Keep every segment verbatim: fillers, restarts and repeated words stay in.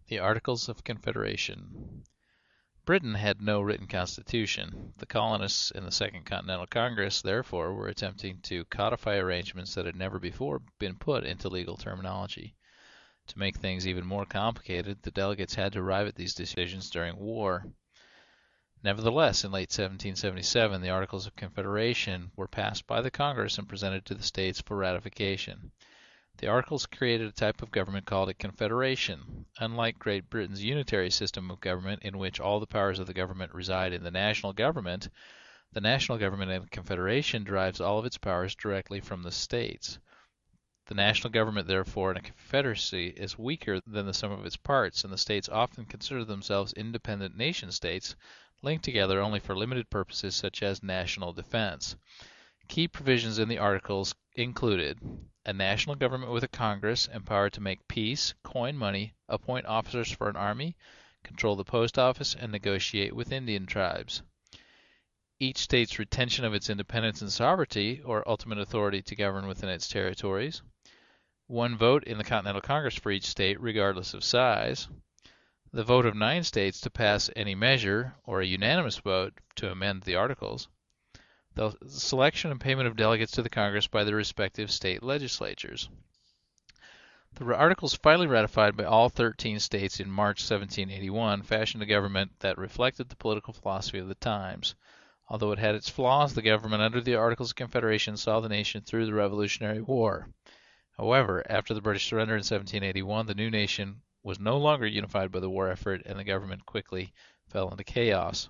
The Articles of Confederation. Britain had no written constitution. The colonists in the Second Continental Congress, therefore, were attempting to codify arrangements that had never before been put into legal terminology. To make things even more complicated, the delegates had to arrive at these decisions during war. Nevertheless, in late seventeen seventy-seven, the Articles of Confederation were passed by the Congress and presented to the states for ratification. The Articles created a type of government called a confederation. Unlike Great Britain's unitary system of government, in which all the powers of the government reside in the national government, the national government in a confederation derives all of its powers directly from the states. The national government, therefore, in a confederacy is weaker than the sum of its parts, and the states often consider themselves independent nation-states, linked together only for limited purposes such as national defense. Key provisions in the Articles included a national government with a Congress empowered to make peace, coin money, appoint officers for an army, control the post office, and negotiate with Indian tribes. Each state's retention of its independence and sovereignty, or ultimate authority to govern within its territories. One vote in the Continental Congress for each state, regardless of size. The vote of nine states to pass any measure, or a unanimous vote to amend the Articles. The selection and payment of delegates to the Congress by the respective state legislatures. The Articles, finally ratified by all thirteen states in March seventeen eighty-one, fashioned a government that reflected the political philosophy of the times. Although it had its flaws, the government under the Articles of Confederation saw the nation through the Revolutionary War. However, after the British surrender in seventeen eighty-one, the new nation was no longer unified by the war effort, and the government quickly fell into chaos.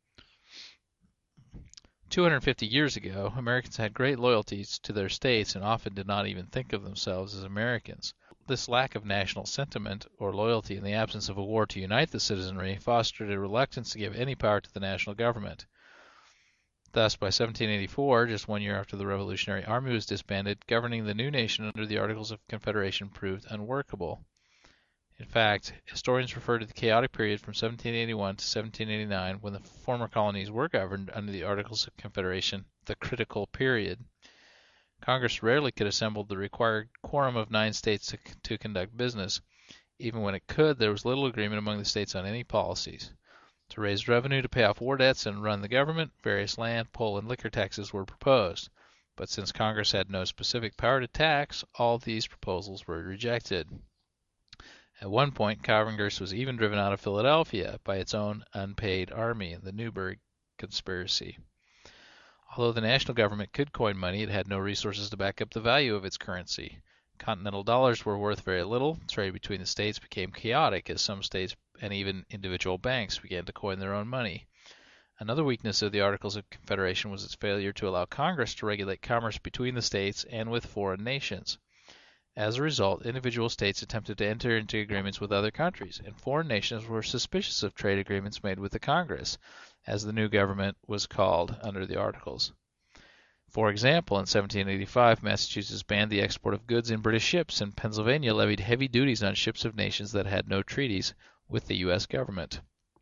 two hundred fifty years ago, Americans had great loyalties to their states and often did not even think of themselves as Americans. This lack of national sentiment or loyalty in the absence of a war to unite the citizenry fostered a reluctance to give any power to the national government. Thus, by seventeen eighty-four, just one year after the Revolutionary Army was disbanded, governing the new nation under the Articles of Confederation proved unworkable. In fact, historians refer to the chaotic period from seventeen eighty-one to seventeen eighty-nine, when the former colonies were governed under the Articles of Confederation, the critical period. Congress rarely could assemble the required quorum of nine states to, to conduct business. Even when it could, there was little agreement among the states on any policies. To raise revenue to pay off war debts and run the government, various land, poll, and liquor taxes were proposed. But since Congress had no specific power to tax, all these proposals were rejected. At one point, Congress was even driven out of Philadelphia by its own unpaid army in the Newburgh Conspiracy. Although the national government could coin money, it had no resources to back up the value of its currency. Continental dollars were worth very little. Trade between the states became chaotic as some states and even individual banks began to coin their own money. Another weakness of the Articles of Confederation was its failure to allow Congress to regulate commerce between the states and with foreign nations. As a result, individual states attempted to enter into agreements with other countries, and foreign nations were suspicious of trade agreements made with the Congress, as the new government was called under the Articles. For example, in seventeen eighty-five, Massachusetts banned the export of goods in British ships, and Pennsylvania levied heavy duties on ships of nations that had no treaties with the U S government.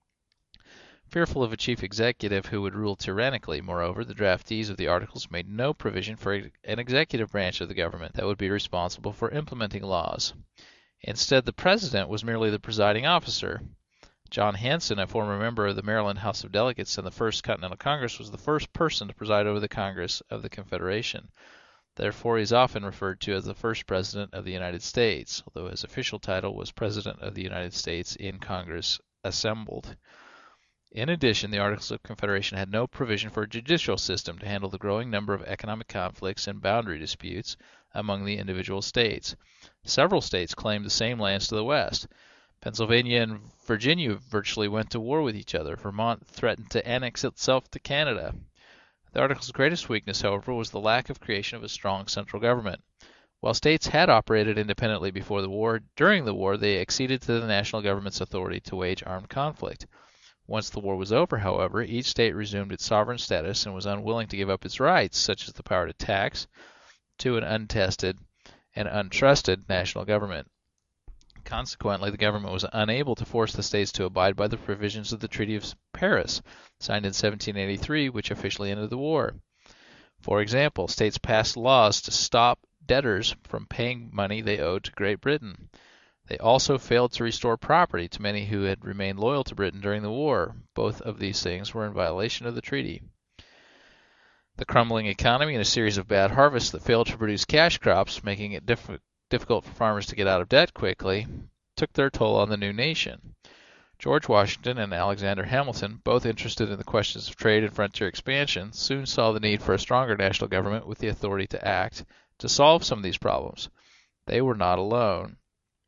Fearful of a chief executive who would rule tyrannically, moreover, the draftees of the Articles made no provision for an executive branch of the government that would be responsible for implementing laws. Instead, the president was merely the presiding officer. John Hanson, a former member of the Maryland House of Delegates and the First Continental Congress, was the first person to preside over the Congress of the Confederation. Therefore, he is often referred to as the first President of the United States, although his official title was President of the United States in Congress assembled. In addition, the Articles of Confederation had no provision for a judicial system to handle the growing number of economic conflicts and boundary disputes among the individual states. Several states claimed the same lands to the west. Pennsylvania and Virginia virtually went to war with each other. Vermont threatened to annex itself to Canada. The Articles' greatest weakness, however, was the lack of creation of a strong central government. While states had operated independently before the war, during the war they acceded to the national government's authority to wage armed conflict. Once the war was over, however, each state resumed its sovereign status and was unwilling to give up its rights, such as the power to tax, to an untested and untrusted national government. Consequently, the government was unable to force the states to abide by the provisions of the Treaty of Paris, signed in seventeen eighty-three, which officially ended the war. For example, states passed laws to stop debtors from paying money they owed to Great Britain. They also failed to restore property to many who had remained loyal to Britain during the war. Both of these things were in violation of the treaty. The crumbling economy and a series of bad harvests that failed to produce cash crops, making it diff- difficult for farmers to get out of debt quickly, took their toll on the new nation. George Washington and Alexander Hamilton, both interested in the questions of trade and frontier expansion, soon saw the need for a stronger national government with the authority to act to solve some of these problems. They were not alone.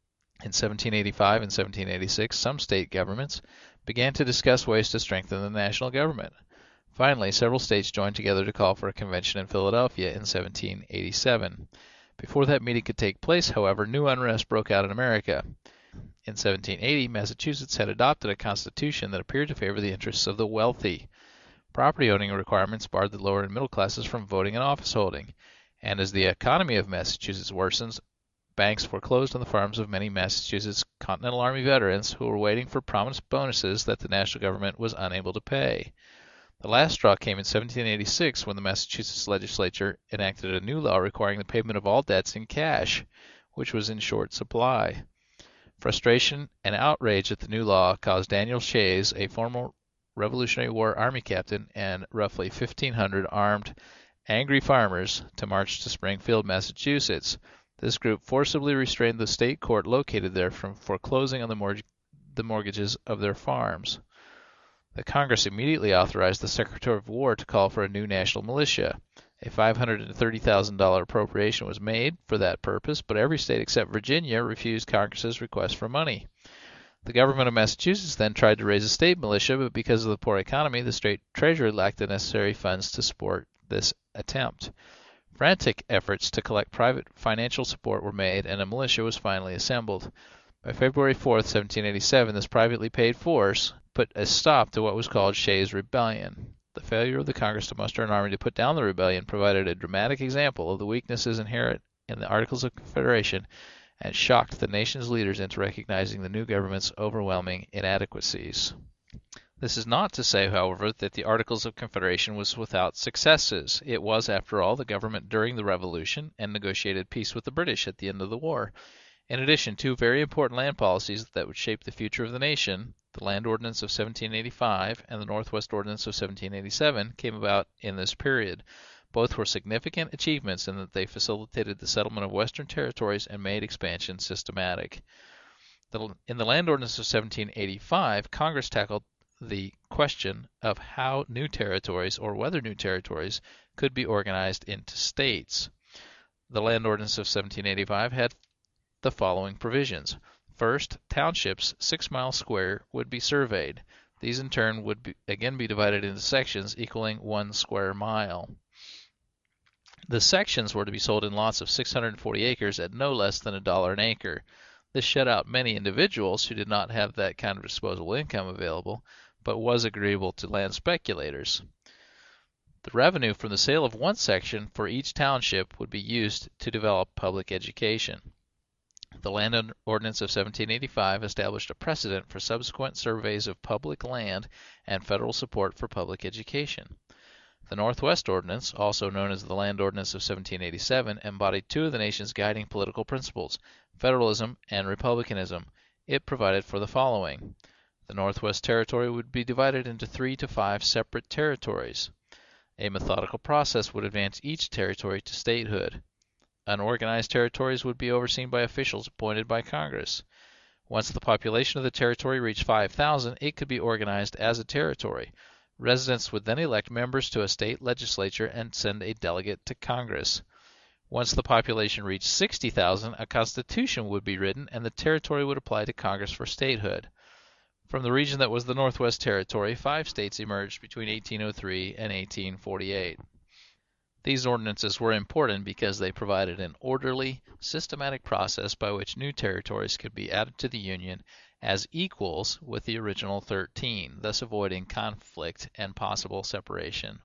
In seventeen eighty-five and seventeen eighty-six, some state governments began to discuss ways to strengthen the national government. Finally, several states joined together to call for a convention in Philadelphia in seventeen eighty-seven. Before that meeting could take place, however, new unrest broke out in America. In seventeen eighty, Massachusetts had adopted a constitution that appeared to favor the interests of the wealthy. Property-owning requirements barred the lower and middle classes from voting and office holding, and as the economy of Massachusetts worsened, banks foreclosed on the farms of many Massachusetts Continental Army veterans who were waiting for promised bonuses that the national government was unable to pay. The last straw came in seventeen eighty-six when the Massachusetts legislature enacted a new law requiring the payment of all debts in cash, which was in short supply. Frustration and outrage at the new law caused Daniel Shays, a former Revolutionary War Army captain, and roughly fifteen hundred armed, angry farmers to march to Springfield, Massachusetts. This group forcibly restrained the state court located there from foreclosing on the, mortg- the mortgages of their farms. The Congress immediately authorized the Secretary of War to call for a new national militia. A five hundred thirty thousand dollars appropriation was made for that purpose, but every state except Virginia refused Congress's request for money. The government of Massachusetts then tried to raise a state militia, but because of the poor economy, the state treasury lacked the necessary funds to support this attempt. Frantic efforts to collect private financial support were made, and a militia was finally assembled. By February fourth, seventeen eighty-seven, this privately paid force put a stop to what was called Shays' Rebellion. The failure of the Congress to muster an army to put down the rebellion provided a dramatic example of the weaknesses inherent in the Articles of Confederation and shocked the nation's leaders into recognizing the new government's overwhelming inadequacies. This is not to say, however, that the Articles of Confederation was without successes. It was, after all, the government during the Revolution and negotiated peace with the British at the end of the war. In addition, two very important land policies that would shape the future of the nation, the Land Ordinance of seventeen eighty-five and the Northwest Ordinance of seventeen eighty-seven, came about in this period. Both were significant achievements in that they facilitated the settlement of western territories and made expansion systematic. The, in the Land Ordinance of seventeen eighty-five, Congress tackled the question of how new territories, or whether new territories, could be organized into states. The Land Ordinance of seventeen eighty-five had the following provisions. First, townships six miles square would be surveyed. These in turn would be, again be divided into sections equaling one square mile. The sections were to be sold in lots of six hundred forty acres at no less than a dollar an acre. This shut out many individuals who did not have that kind of disposable income available, but was agreeable to land speculators. The revenue from the sale of one section for each township would be used to develop public education. The Land Ordinance of seventeen eighty-five established a precedent for subsequent surveys of public land and federal support for public education. The Northwest Ordinance, also known as the Land Ordinance of seventeen eighty-seven, embodied two of the nation's guiding political principles, federalism and republicanism. It provided for the following. The Northwest Territory would be divided into three to five separate territories. A methodical process would advance each territory to statehood. Unorganized territories would be overseen by officials appointed by Congress. Once the population of the territory reached five thousand, it could be organized as a territory. Residents would then elect members to a state legislature and send a delegate to Congress. Once the population reached sixty thousand, a constitution would be written and the territory would apply to Congress for statehood. From the region that was the Northwest Territory, five states emerged between eighteen oh three and eighteen forty-eight. These ordinances were important because they provided an orderly, systematic process by which new territories could be added to the Union as equals with the original thirteen, thus avoiding conflict and possible separation